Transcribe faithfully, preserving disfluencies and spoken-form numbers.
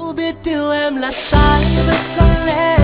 biết yêu em là sai, vẫn có lẽ